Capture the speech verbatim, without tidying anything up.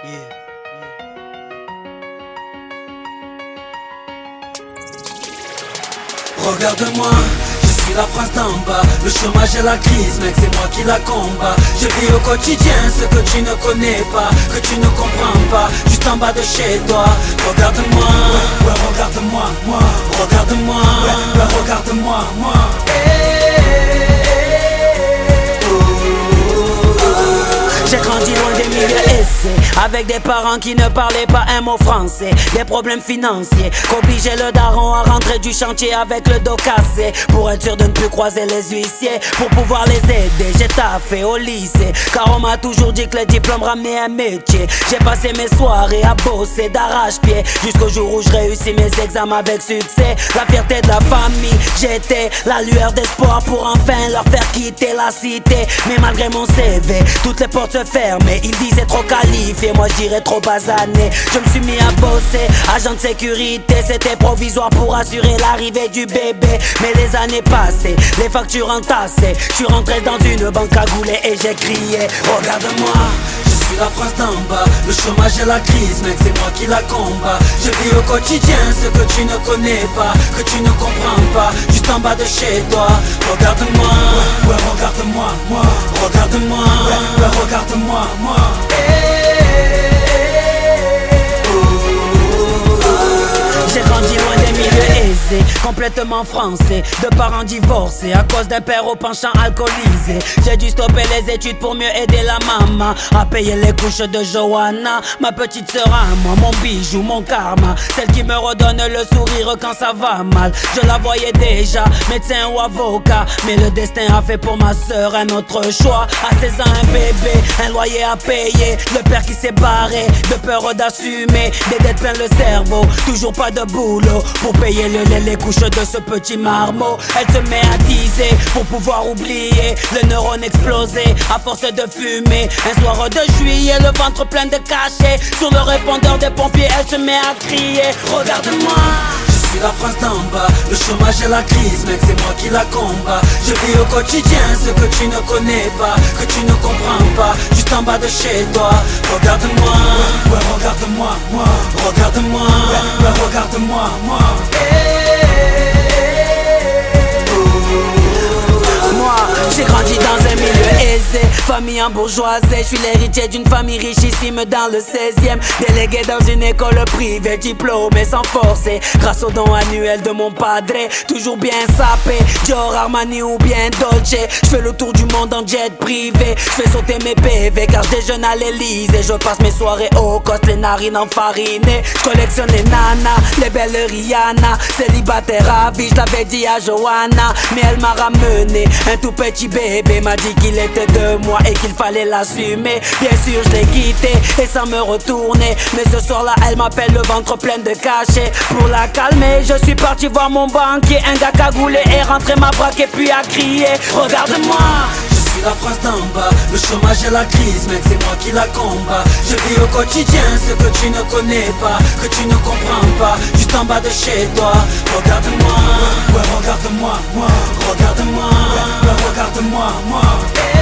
Yeah. Regarde-moi, je suis la France d'en bas. Le chômage et la crise, mec, c'est moi qui la combat. Je vis au quotidien ce que tu ne connais pas, que tu ne comprends pas, juste en bas de chez toi. Regarde-moi, ouais, ouais, regarde-moi, moi. Regarde-moi, ouais, ouais, regarde-moi, moi. J'ai grandi loin des milieux aisés, avec des parents qui ne parlaient pas un mot français. Des problèmes financiers, qu'obligeaient le daron à rentrer du chantier avec le dos cassé, pour être sûr de ne plus croiser les huissiers, pour pouvoir les aider. J'ai taffé au lycée, car on m'a toujours dit que les diplômes ramenaient un métier. J'ai passé mes soirées à bosser d'arrache-pied, jusqu'au jour où je réussis mes examens avec succès. La fierté de la famille, j'étais la lueur d'espoir pour enfin leur faire quitter la cité. Mais malgré mon C V, toutes les portes se fermaient. Ils disaient trop qualifié, moi je dirais trop basané. Je me suis mis à bosser, agent de sécurité. C'était provisoire pour assurer l'arrivée du bébé. Mais les années passées, les factures entassées, je suis rentré dans une banque à goulet et j'ai crié: regarde-moi, je suis la France d'en bas. Le chômage et la crise, mec, c'est moi qui la combat. Je vis au quotidien ce que tu ne connais pas, que tu ne comprends pas, juste en bas de chez toi. Regarde-moi, ouais, ouais, regarde-moi, moi. Regarde-moi, ouais, ouais, regarde-moi, moi. J'ai grandi loin des milieux aisés, complètement français, de parents divorcés à cause d'un père au penchant alcoolisé. J'ai dû stopper les études pour mieux aider la maman à payer les couches de Johanna, ma petite sœur à moi, mon bijou, mon karma, celle qui me redonne le sourire quand ça va mal. Je la voyais déjà, médecin ou avocat, mais le destin a fait pour ma sœur un autre choix. À seize ans un bébé, un loyer à payer, le père qui s'est barré de peur d'assumer, des dettes plein le cerveau, toujours pas de boulot pour payer le lait, les couches de ce petit marmot. Elle se met à teaser pour pouvoir oublier, le neurone explosé à force de fumer. Un soir de juillet, le ventre plein de cachets, sur le répondeur des pompiers, elle se met à crier: regarde-moi, je suis la France d'en bas. Le chômage et la crise, mec, c'est moi qui la combat. Je vis au quotidien ce que tu ne connais pas, que tu ne comprends pas, juste en bas de chez toi. Regarde-moi, ouais, ouais, regarde-moi, moi. Regarde-moi, ouais, ouais, regarde-moi, moi. Moi, j'ai grandi dans un milieu aisé, famille en bourgeoisie. Je suis l'héritier d'une famille richissime dans le seizième, délégué dans une école privée, diplômé sans forcer, grâce aux dons annuels de mon padre. Toujours bien sapé, Dior, Armani ou bien Dolce. Je fais le tour du monde en jet privé, je fais sauter mes P V car je déjeune à l'Elysée. Je passe mes soirées au coste, les narines enfarinées. Je collectionne les nanas, les belles Rihanna. Célibataire à vie, je l'avais dit à Johanna, mais elle m'a ramené un tout petit bébé, m'a dit qu'il était de moi et qu'il fallait l'assumer. Bien sûr je l'ai quitté et sans me retourner, mais ce soir là elle m'appelle le ventre plein de cachets. Pour la calmer je suis parti voir mon banquier, un gars cagoulé est rentré m'a braqué puis a crié: regarde-moi, je suis la France d'en bas. Le chômage et la crise, mec, c'est moi qui la combat. Je vis au quotidien ce que tu ne connais pas, que tu ne comprends pas, juste en bas de chez toi. Regarde-moi, ouais, regarde-moi, moi. Regarde-moi, ouais, ouais, regarde-moi, moi.